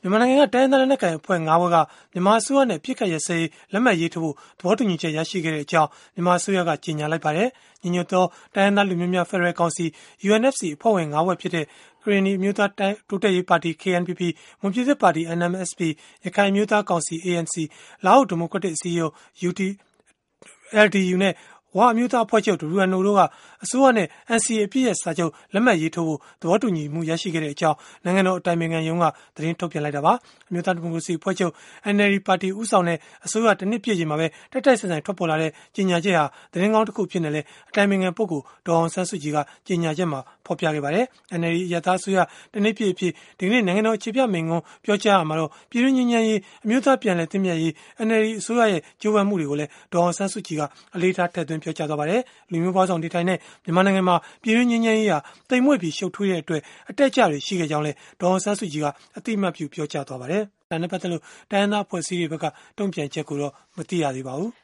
မြန်မာနိုင်ငံကတိုင်းရင်းသားလက်နက်ကိုင်အဖွဲ့ ၅ ဖွဲ့ကမြန်မာအစိုးရနဲ့အပစ်အခတ်ရပ်စဲရေးလက်မှတ်ရေးထိုးဖို့သဘောတူညီချက်ရရှိခဲ့ကြောင်းမြန်မာအစိုးရကကြေညာလိုက်ပါတယ်။ညီညွတ်သောတိုင်းရင်းသားလူမျိုးများဖက်ဒရယ်ကောင်စီ UNFC အဖွဲ့ဝင် ၅ ဖွဲ့ဖြစ်တဲ့ကရင်နီအမျိုးသားတိုးတက်ရေးပါတီ KNPP မွန်ပြည်သစ်ပါတီ NMSP ရခိုင်အမျိုးသားကောင်စီ ANC လားဟူဒီမိုကရက်တစ်အစည်းအရုံး LDU နဲ့ဝအမျိုးသားအဖွဲ့ချုပ် WNO တို့ကအစိုးရနဲ့ NCA အပစ်ရပ်စာချုပ်လက်မှတ်ရေးထိုးဖို့သဘောတူညီမှုရရှိခဲ့ကြောင်းနိုင်ငံတော်အတိုင်ပင်ခံရုံးကသတင်းထုတ်ပြန်လိုက်တာပါ။အမျိုးသားဒီမိုကရေစီအဖွဲ့ချုပ် NLD ပါတီဦးဆောင်တဲ့အစိုးရတစ်နှစ်ပြည့်ချိန်မှာပဲတိုက်တိုက်ဆိုင်ဆိုင်ထွက်ပေါ်လာတဲ့ကြေညာချက်ဟာသတင်းကောင်းတစ်ခုဖြစ်နေလေအတိုင်ပင်ခံပုဂ္ဂိုလ်ဒေါ်အောင်ဆန်းစုကြည်ကကြေညာချက်မှာဖော်ပြခဲ့ပါတယ်။ NLD အရပ်သားအစိုးရတစ်နှစ်ပြည့်အဖြစ်ဒီကနေ့နိုင်ငံတော်အခြေပြမိန့်ခွန်းပြောကြားရမှာတော့ပြည်တွင်းငြိမ်းချမ်းရေးအမျိုးသားပြန်လည်သင့်မြတ်ရေး NLD အစိုးရရဲ့ကြိုးပမ်းမှုတွေကိုလည်းဒေါ်အောင်ဆန်းစုကြည်ကအလေးထားထည့်သွင်းပြောကြားသွားပါတယ်။လူမျိုးပေါင်းစုံနေထိုင်တဲ့မြန်မာနိုင်ငံမှာပြည်တွင်းငြိမ်းချမ်းရေးဟာတိမ်မွေ့ပြီးရှုပ်ထွေးတဲ့အတွက်အတက်အကျတွေရှိခဲ့ကြောင်းလည်းဒေါ်အောင်ဆန်းစုကြည်ကအတိအမှတ်ပြုပြောကြားသွားပါတယ်။ဒါနဲ့ပတ်သက်လို့တိုင်းရင်းသားအဖွဲ့အစည်းတွေဘက်ကတုံ့ပြန်ချက်ကိုတော့မသိရသေးပါဘူး